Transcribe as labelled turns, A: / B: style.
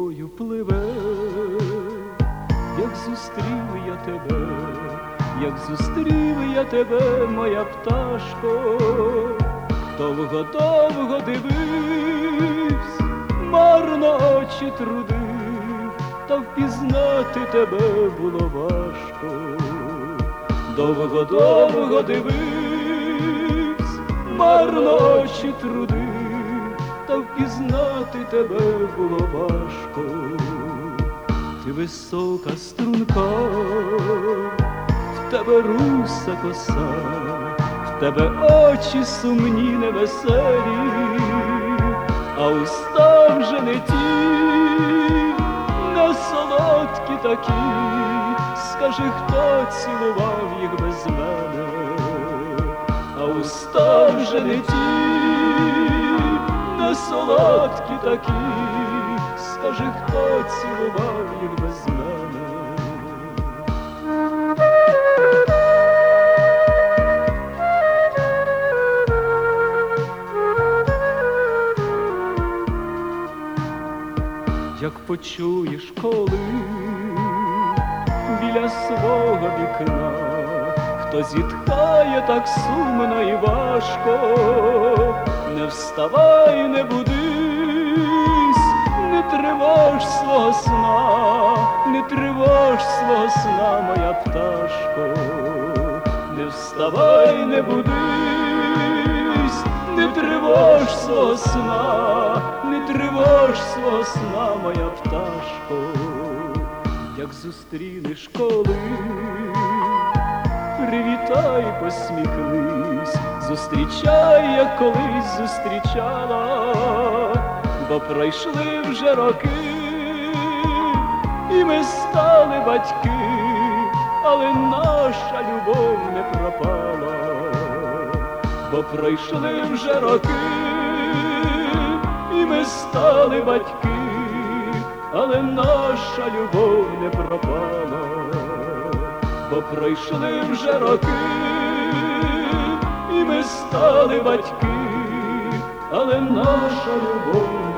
A: тобою пливе, як зустрів я тебе, як зустрів я тебе, моя пташко. Довго-довго дивився, марно очі трудив, та впізнати тебе було важко. Довго-довго дивився, марно очі трудив, та впізнати тебе було важко. Ти висока струнка, в тебе руса коса, в тебе очі сумні невеселі, а уста вже не ті, не солодкі такі. Скажи, хто цілував їх без мене, а уста вже не ті, не солодкі такі. Скажи, хто цілував їх без мене. Як почуєш, коли біля свого вікна хто зітхає так сумно і важко, не вставай, не будись, не тривож свого сна, не тривож свого сна, моя пташко. Не вставай, не будись, не тривож свого сна, не тривож свого сна, моя пташко. Як зустрінеш коли, привітай, посміхнись, зустрічай, як колись зустрічала, бо пройшли вже роки, і ми стали батьки, але наша любов не пропала. Бо пройшли вже роки, і ми стали батьки, але наша любов не пропала. Бо пройшли вже роки, і ми стали батьки, але наша любов